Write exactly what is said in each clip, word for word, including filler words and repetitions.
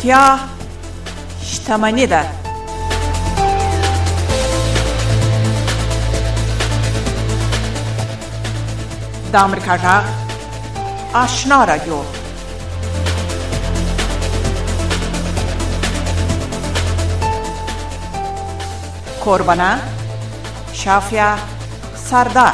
روغتیا شتمني ده. د امریکا غږ آشنا رادیو. کوربانه شافیا سردار.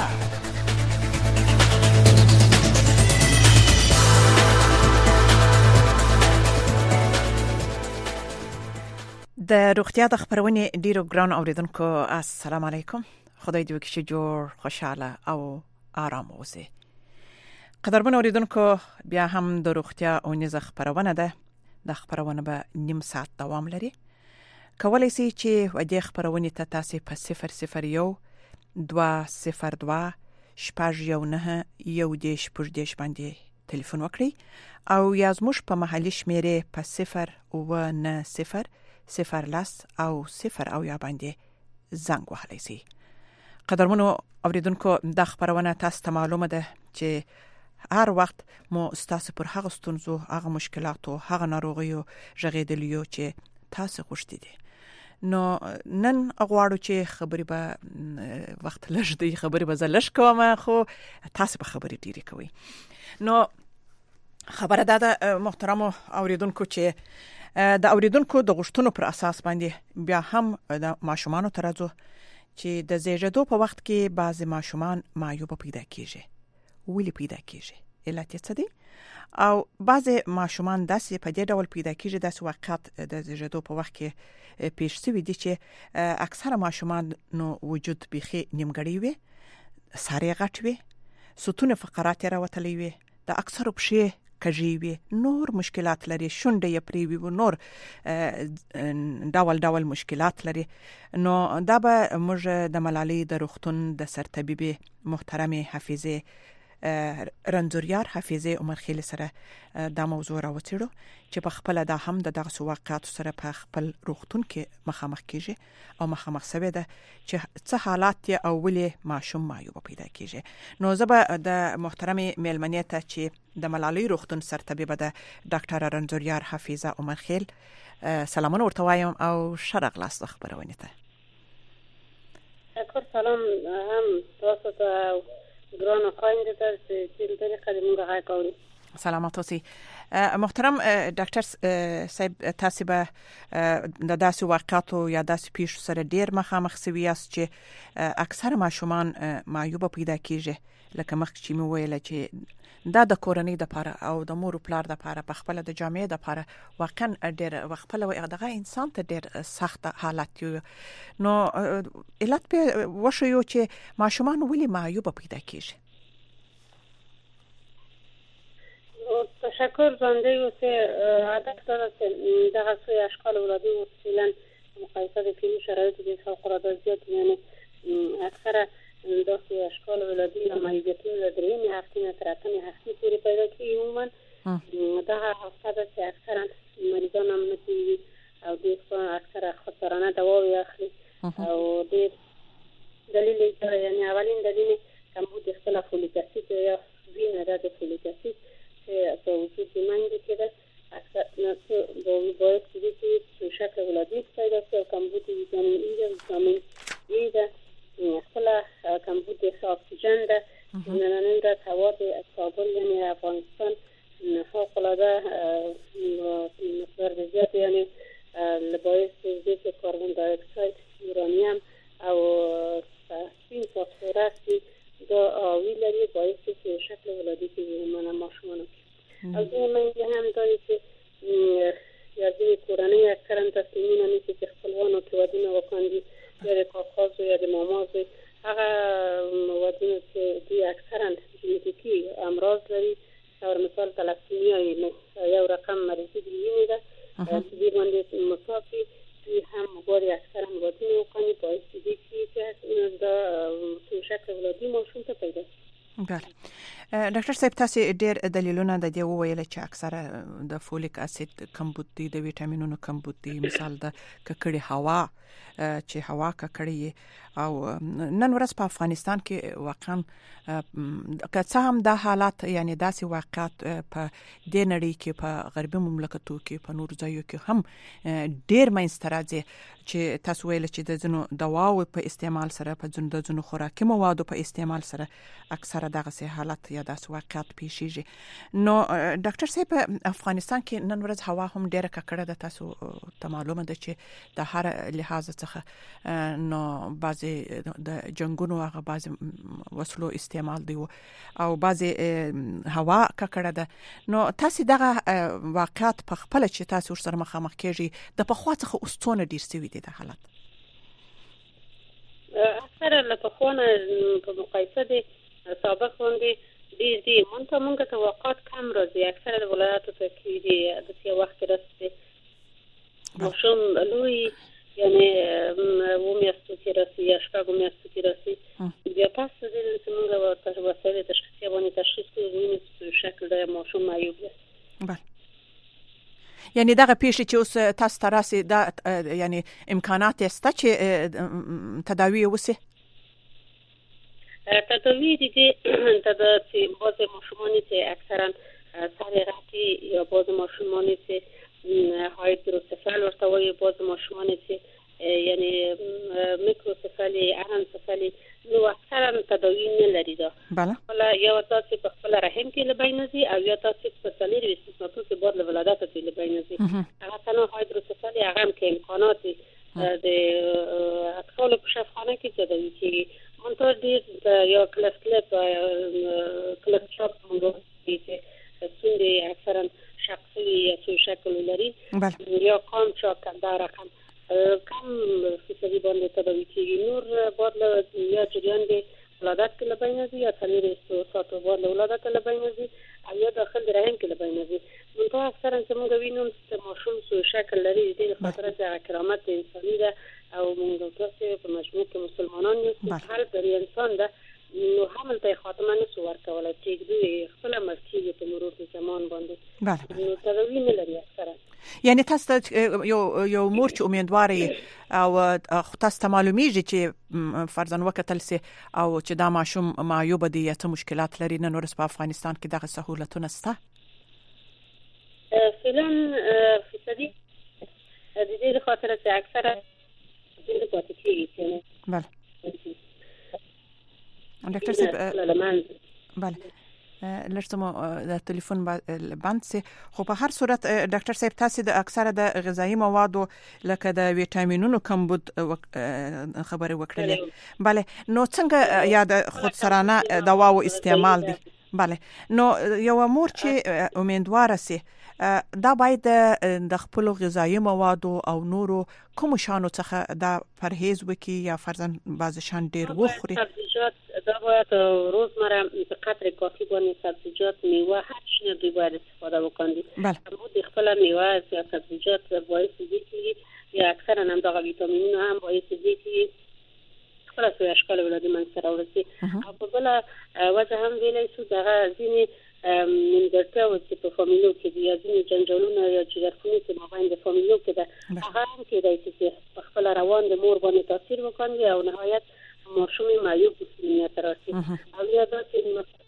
د روغتیا د خبرونه ډیرو ګران اوریدونکو السلام علیکم. خدای دې وکړي چې جوړ خوشاله او آرام اوسئ. قدرمن اوریدونکو بیا هم د روغتیا او نيزه خبرونه ده. د خبرونه به نیم ساعت دوام لري. کولای شئ چې ودې خبرونه ته تاسو په صفر صفر یو دوه صفر دوه شپږ یو نه یو دیش پښ دیش باندې ټلیفون وکړئ او یا زموږ په محلي شمیرې په صفر او نه صفر صفر لاس او صفر او یا باندې زنګ وهلی شئ. قدرمنو اوریدونکو د خبرونه تاسو ته معلومه ده چې هر وخت مو ستاسو پر هغه ستونزو، هغه مشکلاتو، هغه ناروغیو ژغېدلیو چې تاسو غوښتي دي. نو نن غواړو چې خبرې به وخت لږ دی، خبرې به زه لږ کوم خو تاسو به خبرې ډېرې کوئ. نو خبره ده د محترمو اوریدونکو چې د اوریدونکو د غوښتنو پر اساس باندې بیا هم د ماشومانو ترازو چې د زیږیدو په وخت کې بعضی ماشومان معیوب پیدا کیږي. ولی پیدا کیږي؟ علت یې څه دی؟ او بعضی ماشومان داسې په دې ډول پیدا کیږي، داسې واقعات د زیږیدو په وخت کې پیښ شوي دي چې اکثره ماشومان نو وجود بيخي نیمګړی وي، ساري غټ وي، ستون فقرات راوتلې وي، د اکثر پښې کږي وي، نور مشکلات لري، شونډې یې پرې وي، نور ډول ډول مشکلات لري. نو دا به موږ د ملالۍ د روغتون د سرطبيب محترم حافظه رنځوریار حافظه عمرخیل سره دا موضوع راوڅېړو چې په خپل د هم د دغه واقعاتو سره په خپل روغتون کې مخامخ کیږي او مخامخ سوي ده چې څه حالات او ولې ماشوم معیوب پیدا کیږي. نو زه به د محترم میلمنې ته چې د ملالۍ روغتون سرطبيب ده ډاکټر رنځوریار حافظه عمرخیل سلامونه ورته وایم او شرق لاس خبرونه ته. شکر سلام هم تاسو ته ګرانه خويندې ته چې د طریقې د موږ غږ اوري. سلامات اوسئ. محترم ډاکټر صاحب، تاسو به د داسې واقعاتو یا داسې پیښو سره ډیر مخامخ سوي یاست چې اکثر ماشومان معیوب پیدا کیږي، لکه مخکې چې مې ویل چې دا د کورنۍ د پاره او د مور او پلار د پاره په خپل د جامعې د پاره واقعا ډېر خپل دغه انسان ته ډېر سخت حالت یو. نو علت په وشو چې ماشومان ولې معیوب پیدا کیږي؟ تشکر زنده اوسه. عادت داره که دغه سوی اشکال ولادی اصولا مقایسه د فیلم شرایطی که فوق العاده زیاد، یعنی اکثر داسې اشکال ولادي یا معیوبیتونه د درېیمې هفتې نه تر اتمې هفتې پورې پیدا کېږي. عموما دغه هفته ده چې اکثرا مریضان هم نه کېږي او دوی اکثره خودسرانه دواوې اخلي او ډېر دلیل یې دا، یعنی اولین دلیل یې کمبود اختلاف فولیک اسید یا وینه ده د فولیک اسید چې په وجود د میندې کې ده، اکثر باید کېږي چې شکل ولادي پیدا کړي او کمبود ویټامین ای ده، ویټامین ای ده، خپل کمبود اکسیژن ده. نننۍ ورځ هوا د کابل یعنی افغانستان فوق العاده مقدار زیات، یعنی باعث زیات کاربن دی اکساید، یورانیم او سپین فسفرس دا آوی لري، باعث که شکل ولادی که من ماشومان از این منگی هم داری که یادی کورانی اکثرا تصمیمین همیشه که خپلوانو که ودین وکاندی یا د کاکاز یا د ماماز هغه ودین چې دی اکثرا ژنیتیکي امراض لري، اور مثال تلاسیمیا یو رقم مریضی دیوینی ده چې دی باندې مصافی دوی هم غواړي اکثرا ودین وکاندی، باعث دی که دا شکل ولادی ماشوم ته پیدا شي. بله. ډاکټر صاحب تاسو ډېر دلیلونه د دې وویل چې اکثره د فولیک اسید کمبود دي، د ویټامینونو کمبود دي، مثال د ککړې هوا چې هوا ککړې او نن ورځ په افغانستان کې واقعا که څه هم دا حالات یعنی داسې واقعات په دې نړۍ کې په غربي مملکتو کې په نور ځایو کې هم ډېر منځته راځي چې تاسو ویل چې د ځینو دواو په استعمال سره په ځینو د ځینو خوراکي موادو په استعمال سره اکثره دغه حالات یا داسې واقعات پیښیږي. نو ډاکټر صاحب په افغانستان کې نن ورځ هوا هم ډېره ککړه ده، تاسو ته معلومه ده چې د هر لحاظ څخه نو بعضې د جنګونو هغه بعضې وسلو استعمال دی او بعضې هوا ککړه ده. نو تاسو دغه واقعات په خپله چې تاسو ورسره مخامخ کېږئ د پخوا څخه اوس څونه ډېر سوي دي دا حالات؟ اکثره له پخوا نه په مقایسه د سابق باندې ډېر دي. مونږ مونږ ته واقعات کم راځي، اکثره د ولایاتو ته کې دي داسې وخت کې راسي ماشوم لوی یعنی اووه میاشتو کې راسي یا شپږو میاشتو کې راسي، بیا پس د دې چې مونږ ورته وسایل تشخیصي باندې تشخیص کوو ویني په شکل د ماشوم معیوب دی. بله، یعنی دغه پیښې چې اوس تاسو ته راسي دا یعنی امکانات شته چې تداوی وسي؟ تداوی دي تداوی بعض ماشومانی چې اکثرا سر رفتی یا بعض ماشومانی چې هایدروسفل ورته وایي، بعض ماشومانی چې یعنی میکروسفلی انسفلی نو اکثرا تداوی نه لري. دا بله یا تاسو په خپل رحم کې لبینځي او یا تاسو په څلور استثناءاتو کې بعد له ولادت کې لبینځي. هغه څنګه هایدروسفلی هغه هم کې امکانات د اطفال په شفاخانه کې تداوی کیږي. منطقه ډیر یا کلاس کلپ کلاس چاپ موږ چې څنګه اکثرا شخصي یا څو شکل لري یا کام چاپ کنده رقم کم فیصدی باندې تداوی کیږي. نور بعد له یا جریان د ولادت کې لبینځي یا څلور ساعتو بعد له ولادت لبینځي او یا داخل د رحم کې لبینځي. منطقه اکثرا چې موږ وینو چې ماشوم څو شکل لري د خاطر د کرامت انساني ده او موږ تاسو په مجموع کې مسلمانان یو هر بری انسان ده نو حمل ته خاتمه نسو ورکولای چې دوی خپل مرکزي په مرور د زمان باندې نو تداوی نه لري اکثرا. یعنی تاسو یو یو مور چې امیدواري او تاسو ته معلومیږي چې فرضاً وکتل سي او چې دا ماشوم معیوب دي یا څه مشکلات لري، نن ورځ په افغانستان کې دغه سهولتونه شته؟ فعلا فیصدي د دې خاطر چې اکثره د پاتې کیږي. بله ډاکټر صاحب بله لږ مو د ټلیفون بند سي، خو په هر صورت ډاکټر صاحب تاسو د اکثره د غذایی موادو لکه د ویټامینونو کمبود خبرې وکړلې. بله نو څنګه یا د خودسرانه دواو استعمال دي؟ بله نو یو مور چې امیدواره سي دا باید د خپل غذایی موادو او نورو کوم شانو څخه دا پرهیز وکړي یا فرضاً بعض شان ډیر وخوري؟ سبزیجات دا باید روزمره په قدر کافی باندې سبزیجات، میوه، هر شي دوی باید استفاده وکړي. بله موږ خپل میوه یا سبزیجات باید دي یا اکثرا هم دا ویټامینونه هم باید دي خپل څه اشکال ولادي من سره ورسي. او په بل وجه هم ویلای شو دا ځینې نیمګړتیاوې چې په فامیلو کې دي یا ځینې جنجالونه یا جګړې چې مابین د فامیلو کې ده هغه هم کېدای شي چې په خپل روان د مور باندې تاثیر وکړي او نهایت ماشوم معیوب بسنیت راسي. او یا دا چې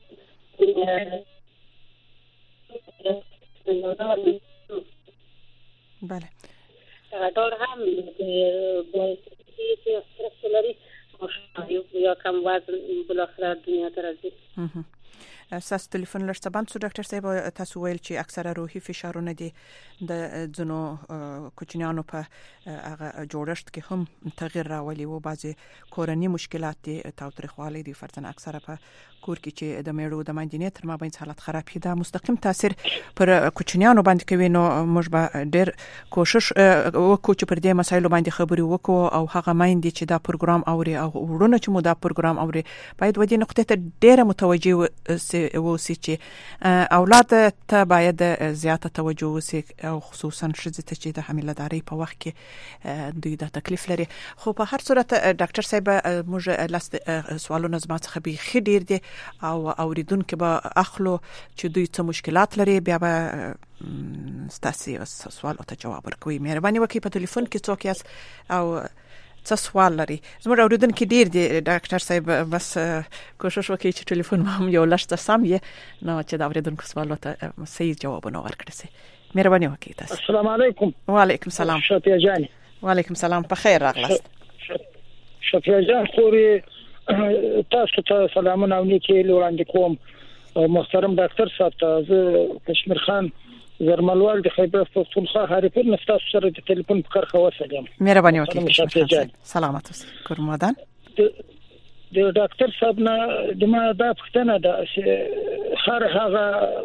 بله ډول هم باید چې استرس لري ماشوم معیوب یا کم وزن بالاخره دنیا ته راځي. اساس ټلیفون لرسته بند سو ډاکټر صاحب تاسو ویل چې اکثره روحي فشارونه دي د ځنو کوچنیانو په هغه جوړښت کې هم تغیر راولي او بعضي کورنۍ مشکلات دي تاوتریخوالي دي فرضاً اکثره په کور کې چې د میړو د ماندینې تر مابین حالت خراب کیدا مستقیم تاثیر پر کوچنیانو باندې کوي. نو موږ به ډېر کوشش وکړو چې پر دې مسایلو باندې خبرې وکړو او هغه مایندې چې دا پروګرام اوري او ورونه چې مو دا پروګرام اوري باید ودې نقطې ته ډېر متوجه سي وسی چې اولاد ته باید زیاته توجه وسی او خصوصا شذ ته چې د حامله‌دارۍ په وخت کې دوی د تکلیف لري. خو په هر صورت ډاکټر صاحب موږ لاس سوالونه زما څخه به خډیر دي او اوریدونکو به اخلو چې دوی څه مشکلات لري، بیا به ستاسو سوال او ته جواب ورکوي. مهرباني وکړئ په ټلیفون کې څوک یاست او څه سوال لري. زموږ اوریدونکو ډیر دي ډاکټر صاحب، بس کوشش وکړئ چې ټلیفون هم یو لښته سم یې نو چې دا اوریدونکو سوال ته صحیح جوابونه ورکړي سي. مهرباني وکړئ تاسو. السلام علیکم. وعلیکم السلام. شفیع جان. وعلیکم السلام. په خیر راغلاست. شفیع جان خوري تاسو ته سلامونه او نیکی وړاندې کوم. محترم ډاکټر صاحب ته زه کشمیر خان زرملوال د خیبر پختونخوا هریپور نستاس سره د ټلیفون په کارخه وسلم. مهرباني وکړئ. سلامت اوسئ. کورمدان د ډاکټر صاحب نه د ما دا پښتنه ده چې هر هغه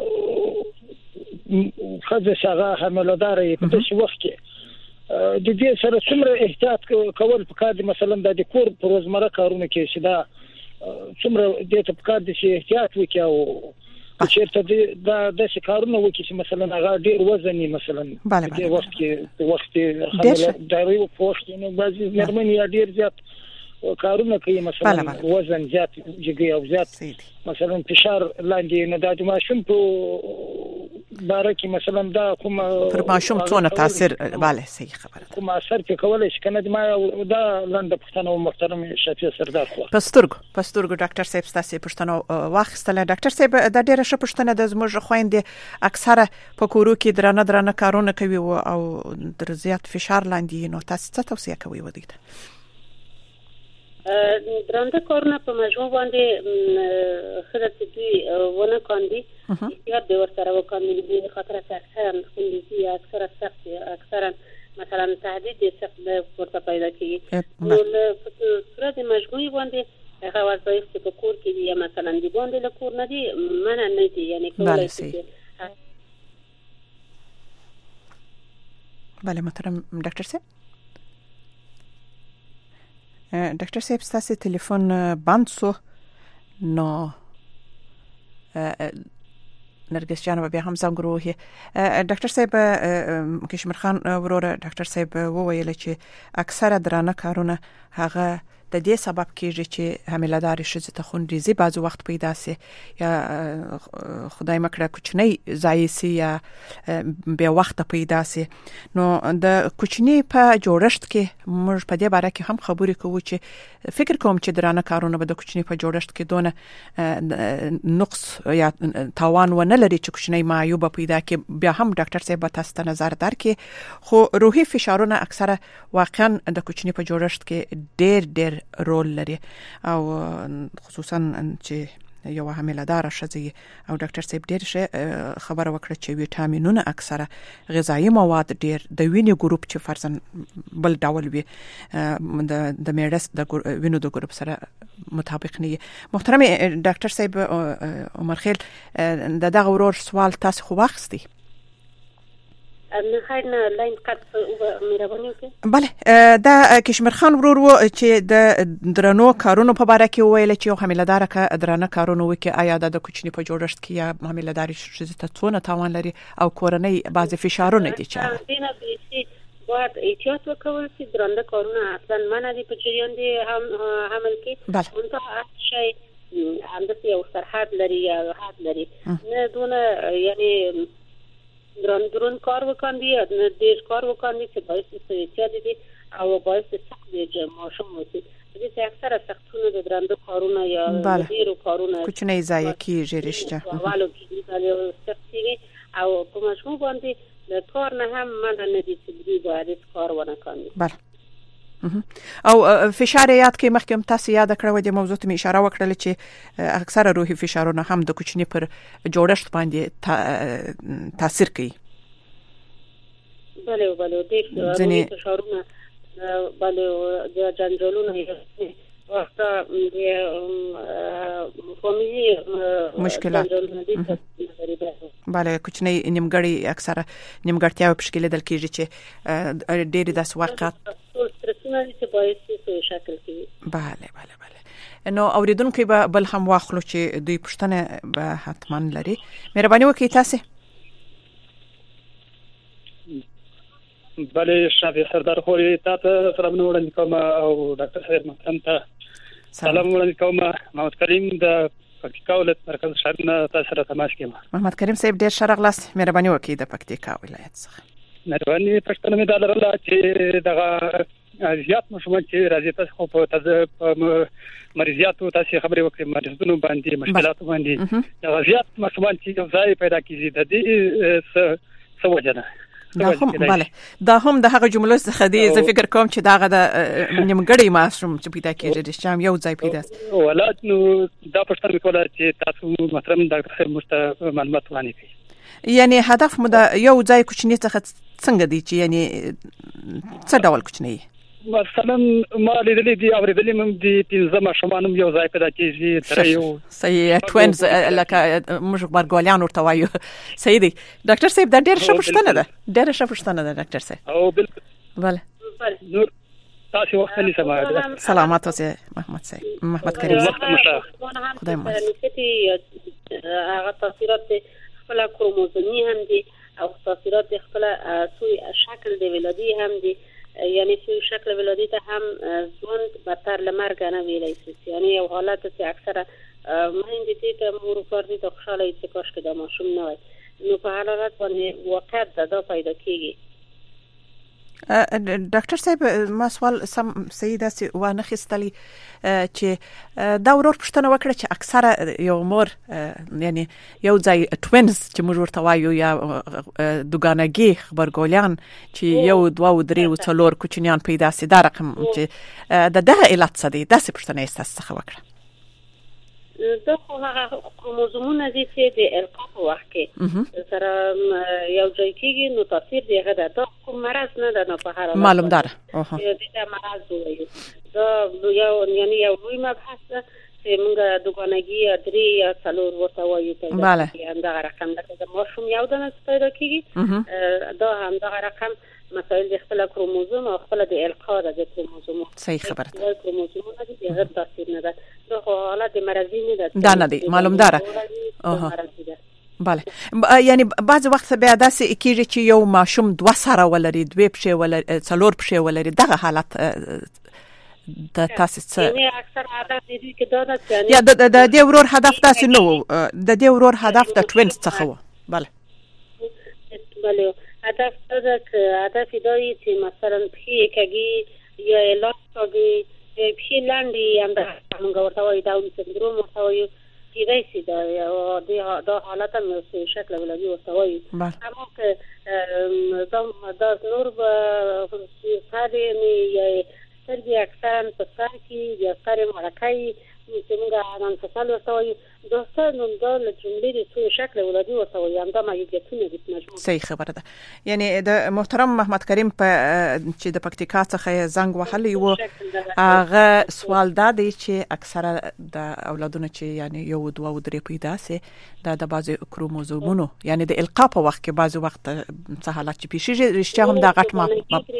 خځه هغه حامله‌داري په دې وخت کې د دې سره څومره احتیاط کول پکار دي. مثلا د کور په روزمره کارونو کې چې دا څومره د ته پکار دي چې احتیاط وکړي او چیرته دا د کارونو وکړي چې مثلا هغه ډیر وزني مثلا د وخت کې د وخت حامله‌داري او پوښتنه نو بعضی نرمنی یا ډیر زیات کارونه کوي، مثلا وزن زیات جګي او زیات مثلا فشار لاندې نه د ماشوم په باره کې مثلا دا کوم پر ماشوم څونه تاثیر bale صحیح خبره کوم اثر کې کولای شي کنه ما دا لاندې پښتنه او محترم شفیع سردار خو پسترګ پسترګ ډاکټر صاحب ستاسو پښتنه واخستله. ډاکټر صاحب دا ډیره ښه پښتنه د زموږ خويندې اکثره په کورو کې درانه درانه کارونه کوي او در زیات فشار لاندې نو تاسو څه توصیه کوي ودی ته؟ درانده کارونه په مجموع باندې خدای دوی ونه کاندي احتیاط به ورسره وکاندي د خاطر اکثرا خندي اکثرا سخت اکثرا مثلا تهدید سخت ورته پیدا کیږي. نو په صورت مجموعي باندې هغه وظایف چې په کور کې دي مثلا دی باندې له کور نه دي منع نه دي یعنی کولای شي. بله محترم ډاکټر صاحب. ډاکټر صاحب ستاسو ټلیفون بند سو نو نرګس جان به هم زنګ وروهي. ډاکټر صاحب کشمیر خان وروره ډاکټر صاحب وویل چې اکثره درانه کارونه هغه د دې سبب کېږي چې حامله‌داري ښځې ته خونریزي بعض وخت پیدا سي یا خدای مکړه کوچنی ځای سي یا به وخت پیدا سي. نو د کوچنی په جوړښت کې موږ په دې باره کې هم خبرې کوو چې فکر کوم چې درانه کارونه به د کوچنی په جوړښت کې دونه نقص یا تاوان ونه لري چې کوچنی معیوب پیدا کې. بیا هم ډاکټر صاحب تاسو ته نظر درکې خو روحي فشارونه اکثره واقعا د کوچنی په جوړښت کې ډېر ډېر رول لري او خصوصا چې یو حامله‌دار ښځه او ډاکټر صاحب ډېر ښه خبره وکړه چې ویټامینونه اکثره غذایی مواد ډېر د وینې ګروپ چې فرضاً بل ډول وي د د میډس د وینو د ګروپ سره مطابق نه. محترم ډاکټر صاحب عمر خیل د دغه ورور سوال تاسو خو واخستي؟ نه خیر نه لاین قط مهرباني وکړئ. بله دا کشمیر خان ورور و چې د درنو کارونو په اړه کې ویل چې یو حامله‌دار که درنه کارونه وکړي آیا د کوچنی په جوړښت کې یا حامله‌داري ښځې ته څونه تاوان لري او کورنۍ بعضی فشارونه دي چې دینه به باید احتیاط وکول چې درنده کارونه اصلا منع دي په جریان دي هم عمل کې اونته شي همداسې یو سرحد لري یا حد لري نه دونه یعنی درون درون کار وکاندي نه ډیر کار وکاندي چې باعث ستړیا دي او باعث سخت دي چې ماشوم وسی دې اکثره سختونه د درنده کارونه یا ډیرو کارونه کوچنی ځای کېږي رښتیا والو کې دا سختي او په ماشوم باندې د کار نه هم من نه دي چې دوی باید کار ونه کوي. بله او فشار یاد کې مخکې تاسو یاد کړو د موضوع ته اشاره وکړل چې اکثره روحي فشارونه هم د کوچنی پر جوړښت باندې تاثیر کوي. بله بله د روحي فشارونه بله د جنجالونه وخت د فامیلی مشکلات بله کوچنی نیمګړی اکثره نیمګړتیاوې په شکل دل کېږي چې ډېر داس واقعات سترسونه چې باعث شي شکل کوي. بله بله بله نو اوریدونکو به بل هم واخلو چې دوی پښتنه به حتما لري. مهرباني وکړئ تاسو. بله شافي سردار خوري تاسو سره منوړل کوم او ډاکټر صاحب محترم ته سلام وړاندې کوم. محمد کریم د پکتیکا ولایت مرکز شهر نه تاسو سره تماس کوم. محمد کریم صاحب ډیر ښه راغلاست. مهرباني وکړئ د پکتیکا ولایت څخه. مهرباني پښتنه مې دا لرله چې دغه زیات مشمول چې راځي تاسو خو په تاسو مریضیاتو تاسو خبرې وکړئ مریضونو باندې مشکلاتو باندې دا زیات مشمول چې یو ځای پیدا کیږي د دې څه څه وجه ده. دا هم بله دا هم د هغه جملو څخه دی. زه فکر کوم چې دا د نیمګړی ماشوم چې پیدا کیږي د شام یو ځای پیدا ولات نو دا پښتنه کوله چې تاسو محترم ډاکټر صاحب مست معلومات وړاندې کړئ. یعنی هدف مو د یو ځای کوچنی څخه څنګه دی چې یعنی څه ډول کوچنی مثلا ما لیدلې دي اوریدلې مم دي پنځه ماشومان یو ځای پیدا کیږي تر یو صحیح توینز لکه موږ برګولیان ورته وایو. صحیح دی ډاکټر صاحب دا ډېر ښه پوښتنه ده ډېر ښه پوښتنه ده ډاکټر صاحب. او بالکل بله نور تاسو وخت نه سمه سلامات اوسه محمد صاحب محمد کریم خدای مو هغه تاثیرات خپل کروموزومي هم دي او تاثیرات خپل سوی شکل د ولادي هم دي. یعنی سوی شکل ولادی ته هم ژوند بدتر لمرګ نه ویلای شي. یعنی یو حالت چې اکثره مهندې دي ته مور پردي ته خوشاله چې کاش کې د ماشوم نه وای نو په حالت باندې واقعیت دا پیدا کیږي. ډاکټر صاحب ما سوال سم سیده سي وانه خستلی چې دا ورور پښتنه وکړه چې اکثره یو مور یعنی یو ځای توینز چې موږ ورته وایو یا دوګانګي خبرګولیان چې یو دوه او درې او څلور کوچنیان پیدا سي دا رقم چې د دغه علت څه دی داسې پښتنه یې تاسو څخه وکړه. دا خو هغه کروموزومونه دي چې د القا په وخت کې سره یو ځای کېږي نو تاثیر دی هغه ده. دا کوم مرض نه ده نو په هر حال معلوم ده دا مرض وایي. دا یو یعنی یو لوی مبحث ده چې موږ دوګانګي یا درې یا څلور ورته وایو. بله همدغه رقم ده که د ماشوم یو دانه پیدا کېږي دا همدغه رقم مسائل د خپل کروموزوم او خپل د القا د کروموزوم. صحیح خبره ده. کروموزومونه دي هغه تاثیر نه ده. دا حالت مرضی نه ده. دا نه دی معلوم داره. اوه بله یعنی بعض وخت بیا داسې کېږي چې یو ماشوم دوه سره ولري دوه پښې ولري څلور پښې ولري دغه حالت د تاسو څه یعنی اکثر عادت دي چې دا ده یا د دې ورور هدف تاسو نو د دې ورور هدف د توینز څخه و. بله بله هدف دا ده چې هدف دا چې مثلا پښې کېږي یا لاس کېږي پښې لاندې هم د موږ ورته وایو داون سندروم ورته وایو کېدای شي دا دا حالت هم یو شکل ولادي ورته وایو. اما که دا نور به سر یا سترګې اکثرا په سر کې یا سر مرکه چې موږ انفصال ورته وایو دا څه نو دا له جملې د څو شکل ولادي ورته وایو همدا معیوبیتونه دي مجموع. صحیح خبره ده. یعنی د محترم محمد کریم په چې د پکتیکا څخه زنګ وهلی و هغه سوال دا دی چې اکثره د اولادونو چې یعنی یو دوه او درې پیدا سي دا د بعضی کروموزومونو یعنی د القا په وخت کې بعضی وخت څه حالت چې پیښیږي رښتیا هم دا غټ ما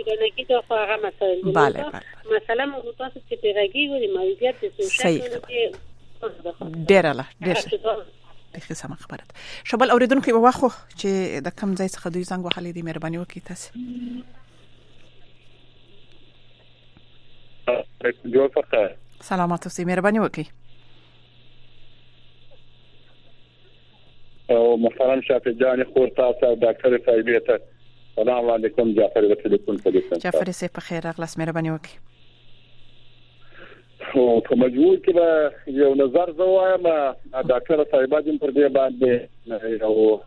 بله مثلا موږ تاسو چې پیغاګي وي معیوبیت د څو شکل ډیر الله ډیر ښه سم خبره ده. شبل اوریدونکو په واخو چې د کم ځای څخه دوی زنګ وهلې دي مهرباني وکړئ تاسو. سلامات اوسئ مهرباني وکړئ. او محترم شافي جان خور تاسو ډاکټر صاحب ته سلام علیکم. جعفر د ټلیفون په دې جعفر سي په خیر اغلاس مهرباني وکړئ. او په مجبور کې به یو نظر زه وایم ډاکټر صاحب جان پر دې باندې یو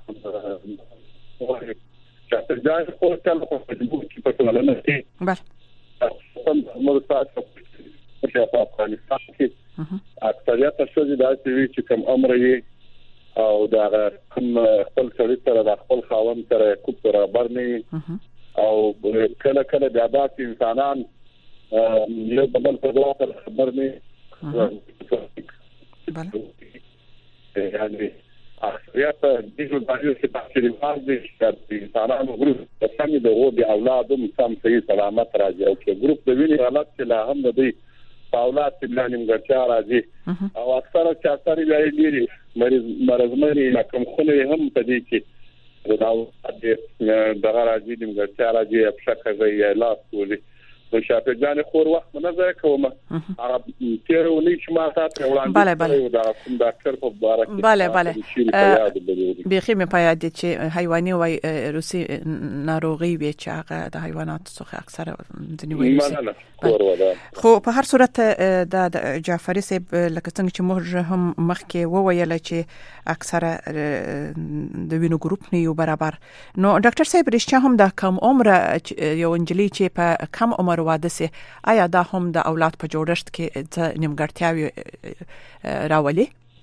شافي جان خور ته په مجبور کې په ټولنه کې بله موږ تاسو په افغانستان کې اکثریت څه دا چې کوم امر یې او دا کوم خپل سړي سره د خپل خاوند سره کوم برابر نه او کله کله د عادت انسانان یو بل په ډول خبر نه بله یعنی اکثریت د دې باندې چې تقریبا د انسانانو ګروپ په څنګه د وو د اولادو سم صحیح سلامت راځي او چې ګروپ د وینې حالت چې لا هم د دې په اولاد کې بیا نیمګړتیا راځي او اکثره چې اثر یې ډېری مریض مرزمنې یا کوم خونه هم په دې کې دا دغه راځي نیمګړتیا راځي په شکه یا لاس ولې نو شاته ځان خور وخت منظر کوم هغه تیر ونی چې ما تاسو وړاندې بله بله دا کوم ډاکټر په باره کې بله بله بيخي مې په یاد دي چې حیواني وای روسي ناروغي وي چې هغه د حیواناتو څخه اکثره ځنی وایي خو په هر صورت د جعفری صاحب لکه څنګه چې موږ هم مخکې وویل چې اکثره د وینو ګروپ نه یو برابر نو ډاکټر صاحب رښتیا هم د کم عمر یو انجلی چې په کم عمر واده سي آیا دا هم د اولاد په جوړښت کې نیمګړتیاوي راولي؟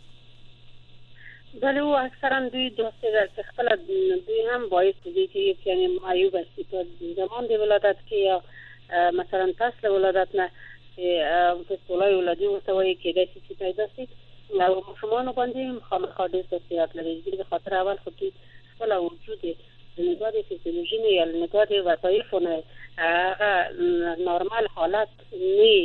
بله او اکثرا دوی دوسته در خپل دوی هم باعث دي چې یعنی معیوب است په زمان د ولادت کې یا مثلا تاسو ولادت نه په سولای ولادي وسوي کې د سې پیدا سي او مشمون باندې مخامخ د صحت لري د خاطر اول خو دوی خپل وجود نگاه فیزیولوژی نه یا نگاه وظایف نه نورمال حالت نه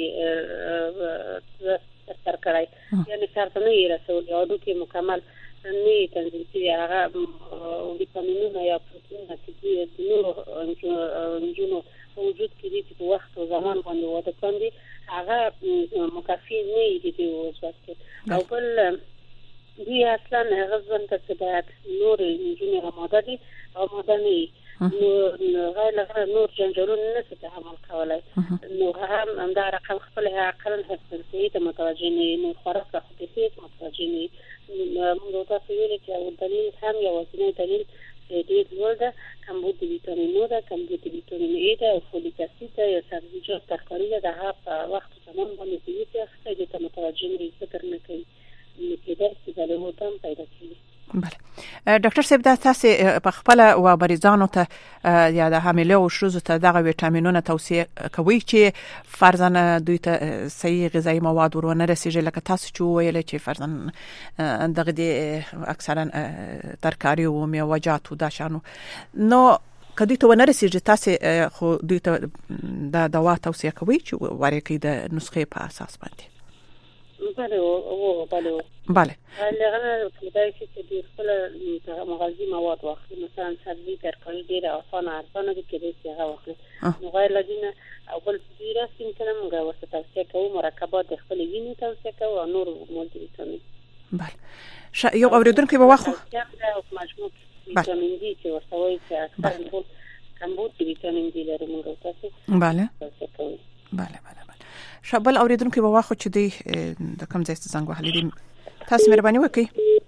سر کړای یعنی شرط نه رسول یادو کې مکمل نه تنظیم شي هغه ویټامینونه یا پروتینونه چې د نورو انجونو وجود کې دي په وخت او زمان باندې وده کوي هغه مکفي نه دي وسوسه او بل دی اصلا غزن ته باید نور انجونی آماده دي آماده نه غیر لغره نور جنجالون نسي تحمل کولای نو هم دا رقم خپل عقل حساسیت متوجه نه نو خورا حساسیت متوجه نه موږ تاسو ویل چې دلیل هم یو وسیله دلیل دې ډول ده کمبود ویټامین نو ده کمبود ویټامین ای ده او فولیک اسید یا سبزیجات ترکاری ده هغه په وخت زمان باندې دې څه خیلی ته متوجه نه فکر نه کوي کېدای شي دا له هم پیدا کیږي. بله ډاکټر صاحب دا تاسو په خپل او مریضانو ته یا د حامله او شوزو ته دغه ویټامینونه توصیه کوي چې فرضاً دوی ته صحیح غذایی مواد ورونه رسیږي لکه تاسو چې ویل چې فرضاً دغه دي اکثرا ترکاری او میوه‌جات او دا شانو نو کدی ته ونه رسیږي تاسو خو دوی ته د دوا توصیه کوي چې ورکې د نسخې په اساس باندې بله او بله بله لغنه کدای شي چې د خپل مغذي مواد واخلي مثلا سبزي ترکاری ډیره اسانه ارزانه دي کېدای شي هغه واخلي نو غیر لدینه او بل ډیره څنګه موږ ورته توصیه کوو مرکبات د خپل وینې توصیه کوو او نور مولتي ویټامین بله یو اوریدونکو به واخو مجموع ویټامین دی چې ورته وایي چې اکثر ټول کمبود ویټامین دی لري موږ تاسو بله بله بله شابل اوریدونکو به واخو چې دی د کوم ځای څنګه وهلې دي تاسو مهرباني وکړئ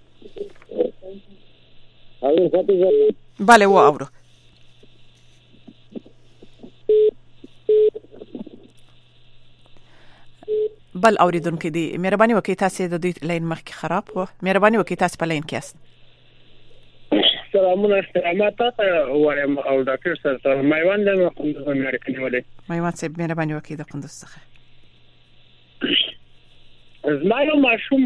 بله و اورو بل اوریدونکو دی مهرباني وکړئ تاسو د دوی لاین مخکې خراب و مهرباني وکړئ تاسو په لاین کې است سلامونه استرامات وایم او ډاکټر سره مېوان د قندوز امریکا نیولې مېوان صاحب مهرباني وکړئ د قندوز څخه زما یو ماشوم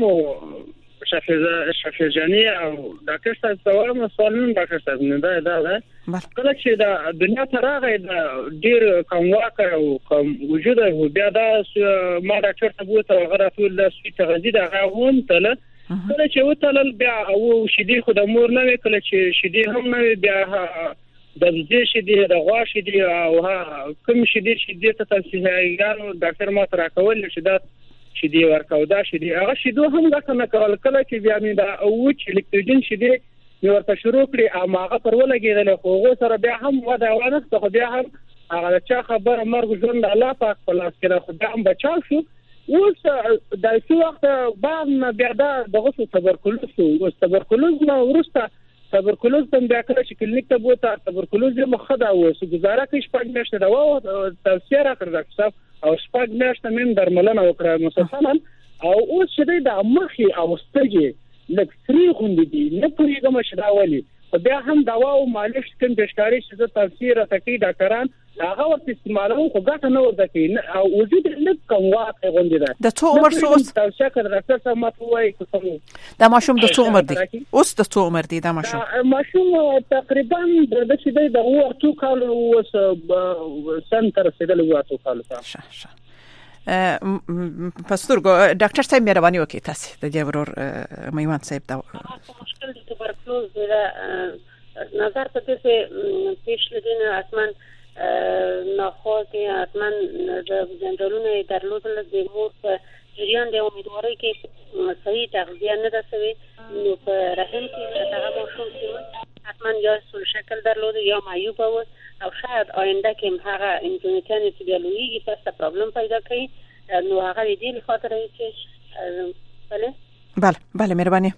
شفیجانی او ډاکټر صاحب سوال مسولین ډاکټر صاحب نه دا دا کله چې دا دنیا ته راغی دا ډیر کوم واقع او کوم وجود بیا دا ما ډاکټر ته وته غره ټول د سویت غزي دا غون تل کله چې وته بیا او شیدې خو د مور نه کله چې شیدې هم نه بیا د دې شیدې د غوا شیدې او کوم شیدې شیدې ته تاسو یې ډاکټر ما تر کول چې دا شیدې ورکاو دا شیدې هغه شیدو هم دا کنه کول کله چې بیا مې دا او چې لیکټوجن شیدې نو ورته شروع کړې او هغه پر ولګېدل خو هغه سره بیا هم ودا ونه خو بیا هم هغه چا خبره مرګ ژوند الله پاک په لاس کې خو بیا هم بچاو شو اوس د څو وخت بعد بیا دا دغه تبرکلوز او تبرکلوز نو ورسته تبرکلوز هم بیا کله چې کلینیک ته بوته تبرکلوز مخه دا وسو گزاره کې شپږ میاشتې دا و توصیه راکړه ډاکټر او شپږ میاشتې مې درملنه وکړه مسلسل او اوس چې د مخې او سترګې لکه سری غوندې دي نه پوهېږم چې دا ولې خو بیا هم دوا او مالش کوم بشکاري چې زه توصیه راته کوي ډاکټران هغه ورته استعمالوم خو ګټه نه ورته کوي او وجود لږ کم واقع غوندې ده د څو عمر شو اوس توصیه کړه ډاکټر صاحب ماته وایي دا ماشوم د څو عمر دی اوس د څو عمر دی دا ماشوم ماشوم تقریبا د چې د وو اتو کال اوس سنتر رسیدل وو اتو کال شه شه پسترګو ډاکټر صاحب مهرباني وکړئ تاسو د جبرور میوان صاحب دا مشکل د توبرکلوز د نظر په دې چې پیش لدین اتمن ناخواه اتمن د جنرالونه درلودل د مور په جریان د امیدوارۍ کې صحیح تغذیه نه رسوي نو په رحم کې هغه ماشوم چې اتمن یا سول شکل درلود یا معیوب و او شاید آینده کې هغه امکانات چې بیولوژي پس پرابلم پیدا کوي نو هغه دې خاطر چې بله بله بله مهرباني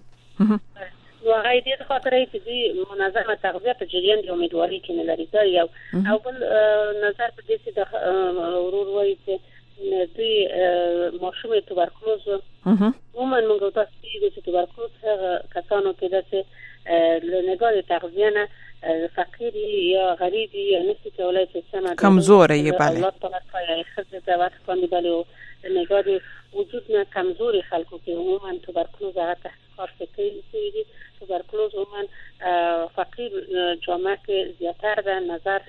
نو هغه دې خاطر چې منظمه تغذیه په جریان د امیدوارۍ کې نه لري دا یو او بل نظر په دې چې د ورور وایي چې دوی ماشوم توبرکلوز عموما موږ تاسو چې توبرکلوز هغه کسانو کې ده چې له نگاه تغذیه نه فقیر یا غریب یا نسی کولای چې سم کمزور یې بله الله تعالی خدای ته وخت باندې بله نگاه وجود نه کمزوري خلکو کې عموما توبرکلوز هغه تحقیقات کوي دي توبرکلوز عموما فقیر جامعه کې زیاتر ده نظر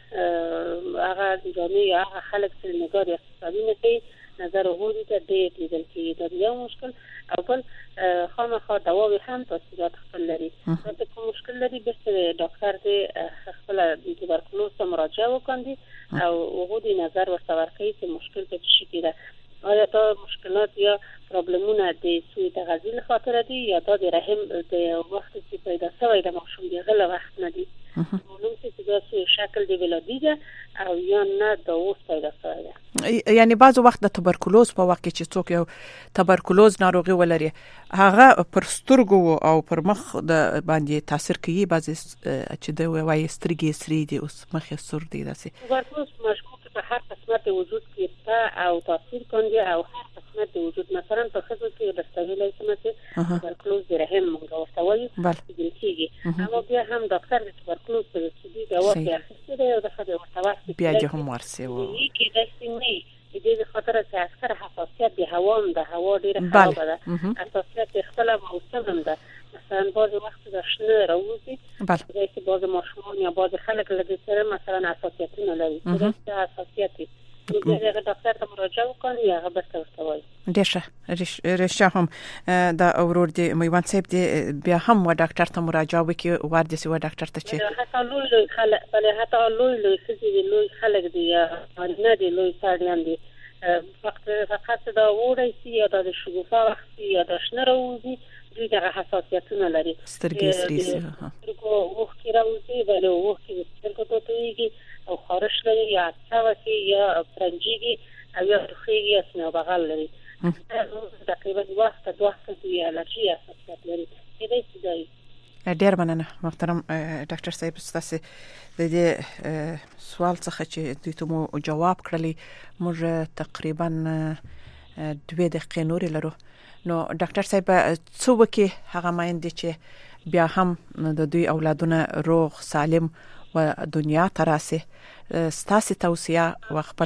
هغه جامعه یا هغه خلک چې نگاه اقتصادي نه کوي نظر هغوی ته ډېر لیدل کېږي دا یو مشکل او بل خامخا دواوې هم تاثیرات خپل لري دا کوم مشکل لري بهتره ډاکټر دې خپله توبرکلوز ته مراجعه وکړي او هغوی نظر ورته ورکوي چې مشکل په څه شي کې ده آیا دا مشکلات یا پرابلمونه د سوی تغذیه له خاطر دي یا دا د رحم د وخت چې پیدا شوی د ماشوم دی غل وخت نه دي معلوم چې دا سوی شکل دی ولادي ده او یا نه د اوس پیدا شوی ده یعنی بعضو وخت د توبرکلوز په وخت کې چې څوک یو توبرکلوز ناروغي ولري هغه پر سترګو او پر مخ د باندې تاثیر کوي بعضی چې د وایي سترګې سری دي اوس مخ سور دي داسې توبرکلوز مشکوک په هر قسمت وجود کې او تاثیر کوي او هر قسمت وجود مثلا په خصوص کې د استویلای سمته توبرکلوز د رحم موږ ورته وایو چې کېږي اما بیا هم ډاکټر د توبرکلوز په دې کې واقعي اخیسته دی او د خدای ورته بیا چې هم ورسي و کې د سیمې د دې خاطر چې اکثر حساسیت د هوا هم د هوا ډیره خرابه ده حساسیت خپل موسم ده مثلا بعض وخت د شنه راوځي بله چې بعض ماشومان یا بعض خلک له دې سره مثلا حساسیتونه لري چې حساسیت دې هغه ډاکټر ته مراجعه وکړي هغه به تاسو وایي ډېر ښه رښتیا هم دا اورور دی میوان صاحب دی بیا هم و ډاکټر ته مراجعه وکړي ور دي سي و ډاکټر ته چې حتی لوی خلک بله حتی لوی لوی چې لوی خلک دی یا نه دی لوی ساړيان دي فقط فقط دا وړي سي یا د شګوفه وخت یا د شنه راوځي دوی دغه حساسیتونه لري سترګې سری سي سترګو وخت راوځي بله وخت سترګو ته تویږي او خارش لري یا څاوسي یا پرنجيږي او یا توخيږي یا سینه بغل لري تقریبا وخت دوه ساعتې الرجی حساسیت لري کله چې دی ډېر مننه محترم ډاکټر صاحب تاسو د دې سوال څخه چې دوی ته مو جواب کړلی موږ تقریبا دوه دقیقې نور لرو نو ډاکټر صاحب څو وکي هغه مایندې چې بیا هم د دوی اولادونه روغ سالم و دنیا تراسه ستاسو توصیه و خپل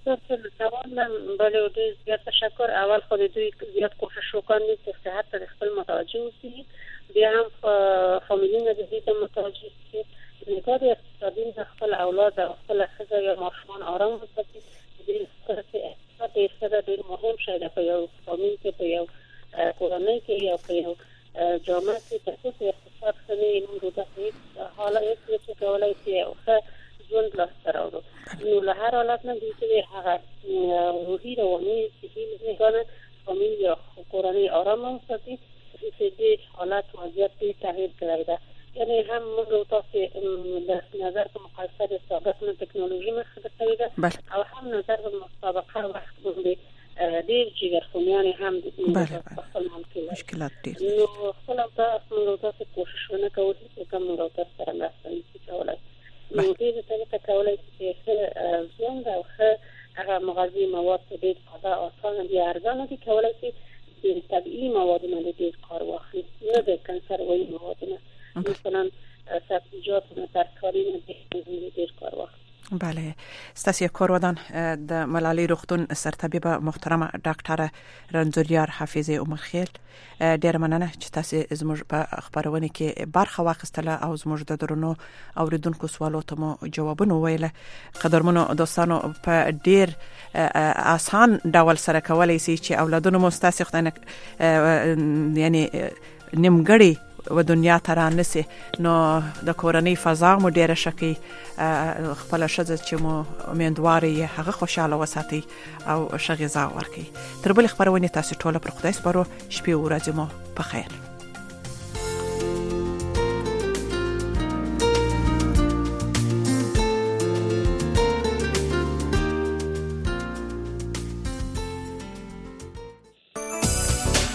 بله دوی زیات تشکر اول خو دوی زیات کوشش وکړي چې صحت ته خپل متوجه اوسي بیا هم فامیلونه د دې ته متوجه شي چې کار اقتصادي خپل اولاد او خپل ښځه یا ماشومان آرام وساتي د دې سره چې سره ډېر مهم شی ده په یو فامیل کې په یو کورنۍ کې یا په یو جامعه کې تاسو اقتصاد خني موږ د حالت چې کولای شي او ژوند لا سره نو له هر حالت نه چې هغه روحي رواني صحي ځان فامیل یا کورنۍ آرام وساتي چې دې حالات وضعیت دې تغییر کړی ده یعنی هم موږ تاسو د نظر په مقایسه د سابق نو ټکنالوژي مخه کړې ده او هم نظر په مسابقه وخت باندې ډېر جګرخونیان هم د خپل مشکلات دي نو خپل تاسو تاسو کوشش ونه کوئ چې کوم نو تاسو سره مرسته وکړئ نو دې ته کولای شي چې ځان او هغه مغذي مواد دې په اسانه دي ارزانه دي کولای شي د طبيعي موادونو د دې کار واخلي نه د کنسروي موادونو مثلا سبزیجات او ترکاری نه د دې کار واخلي بله ستاسو کور ودان د ملالۍ روغتون سرطبيبه محترمه ډاکټره رنځوریار حافظه عمرخیل ډیر مننه چې تاسو زموږ په خبرونه کې برخه واخیستله او زموږ د درنو اوریدونکو سوالو ته مو جوابونه ویله. قدرمنو دوستانو په ډیر آسان ډول سره کولای شي چې اولادونو مو تاسو خدانه یعنی نیمګړی و دنیا ته رانسي نو د کورنۍ فضا مو ډیره شکی خپل شزه چې مو امیندواري هغه خوشاله وساتي او ښه غذا ورکړي. تر بل خبرونه تاسو ټول پر خدای سپارو. شپې او ورځې مو په خیر.